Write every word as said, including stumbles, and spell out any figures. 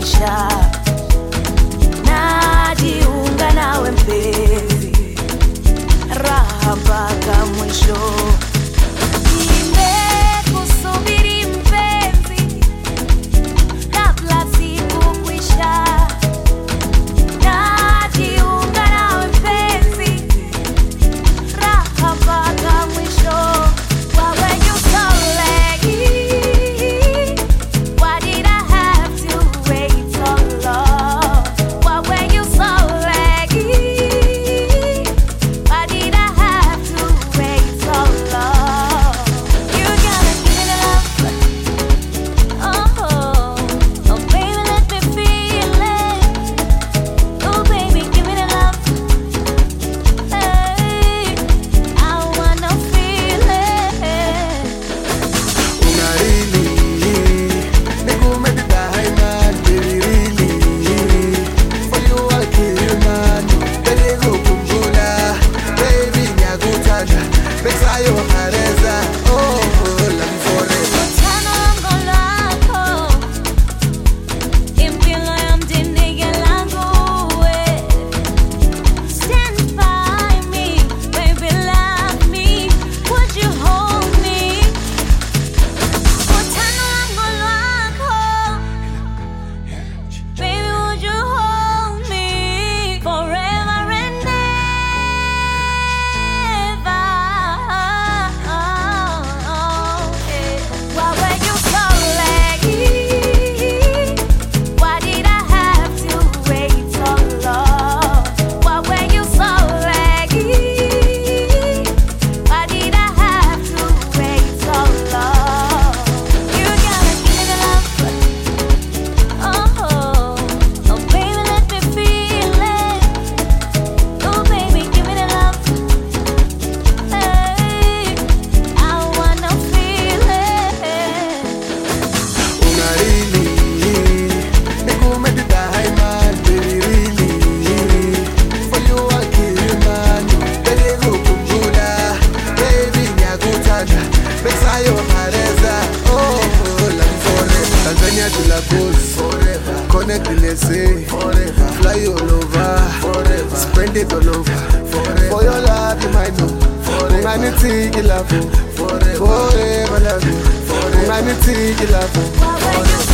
kwisha, najiunga nawe mpenzi, raha mpaka mwisho. Nimekusubiri mpenzi, kabla siku kwisha, najiunga nawe mpenzi, raha mpaka mwisho. Why were you so late? Why did I have to wait so long? Why were you so late? Why did I have to wait so long? You gotta give me the love. Oh, oh baby, let me feel it. Oh baby, give me the love. Hey, I wanna feel it. Unarili, nikumedai man, baby really. For you I'll kill man, baby go kumbula, baby nyagutana, pesa yo hareza, oh oh love you forever. Tano lango lako, impilo ya mdinige langu we. Stand by me, baby love me, would you hold me? Tano lango lako, baby would you hold me forever and ever? Why were you so late? Why did I have to wait so long? Why were you so late? Why did I have to wait so long? You gotta give me the love. Oh, oh baby, let me feel it. Oh baby, give me the love. Hey, I wanna feel it. Unarili, nikumedai man, baby really. For you I'll kill man, baby go kumbula, baby nyagutana, pesa yo hareza, oh oh love you forever. Tanzania to Lagos, forever. Connect the let's forever. Fly all over, forever. Spend it all over, forever. For your love you might know, forever. Humanity you love, forever. Forever love you, forever. Humanity you love, Why were you